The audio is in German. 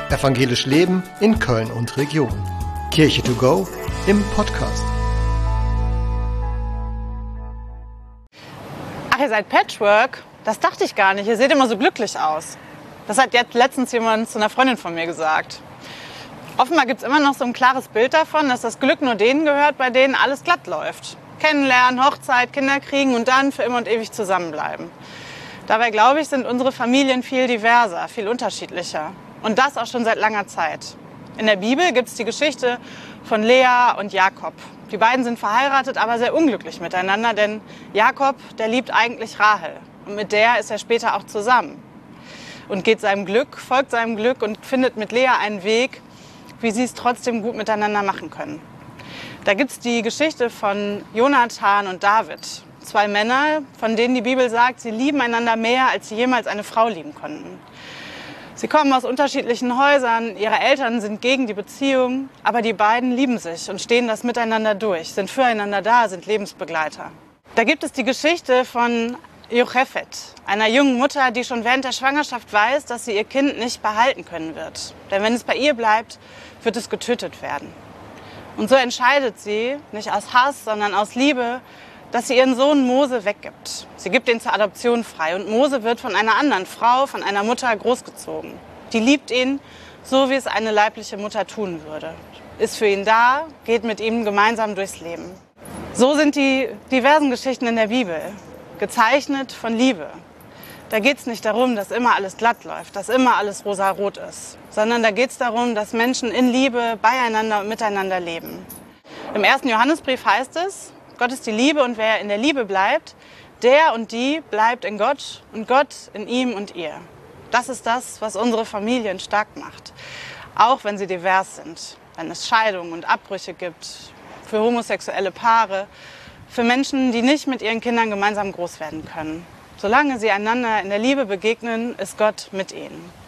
Evangelisch Leben in Köln und Region. Kirche to go im Podcast. Ach, ihr seid Patchwork? Das dachte ich gar nicht. Ihr seht immer so glücklich aus. Das hat jetzt letztens jemand zu einer Freundin von mir gesagt. Offenbar gibt es immer noch so ein klares Bild davon, dass das Glück nur denen gehört, bei denen alles glatt läuft. Kennenlernen, Hochzeit, Kinder kriegen und dann für immer und ewig zusammenbleiben. Dabei, glaube ich, sind unsere Familien viel diverser, viel unterschiedlicher. Und das auch schon seit langer Zeit. In der Bibel gibt es die Geschichte von Lea und Jakob. Die beiden sind verheiratet, aber sehr unglücklich miteinander, denn Jakob, der liebt eigentlich Rahel. Und mit der ist er später auch zusammen. Und geht seinem Glück, folgt seinem Glück und findet mit Lea einen Weg, wie sie es trotzdem gut miteinander machen können. Da gibt es die Geschichte von Jonathan und David. 2 Männer, von denen die Bibel sagt, sie lieben einander mehr, als sie jemals eine Frau lieben konnten. Sie kommen aus unterschiedlichen Häusern, ihre Eltern sind gegen die Beziehung, aber die beiden lieben sich und stehen das miteinander durch, sind füreinander da, sind Lebensbegleiter. Da gibt es die Geschichte von Jochebed, einer jungen Mutter, die schon während der Schwangerschaft weiß, dass sie ihr Kind nicht behalten können wird. Denn wenn es bei ihr bleibt, wird es getötet werden. Und so entscheidet sie, nicht aus Hass, sondern aus Liebe, dass sie ihren Sohn Mose weggibt. Sie gibt ihn zur Adoption frei und Mose wird von einer anderen Frau, von einer Mutter großgezogen. Die liebt ihn, so wie es eine leibliche Mutter tun würde. Ist für ihn da, geht mit ihm gemeinsam durchs Leben. So sind die diversen Geschichten in der Bibel, gezeichnet von Liebe. Da geht es nicht darum, dass immer alles glatt läuft, dass immer alles rosarot ist, sondern da geht es darum, dass Menschen in Liebe beieinander und miteinander leben. Im 1. Johannesbrief heißt es, Gott ist die Liebe und wer in der Liebe bleibt, der und die bleibt in Gott und Gott in ihm und ihr. Das ist das, was unsere Familien stark macht, auch wenn sie divers sind, wenn es Scheidungen und Abbrüche gibt, für homosexuelle Paare, für Menschen, die nicht mit ihren Kindern gemeinsam groß werden können. Solange sie einander in der Liebe begegnen, ist Gott mit ihnen.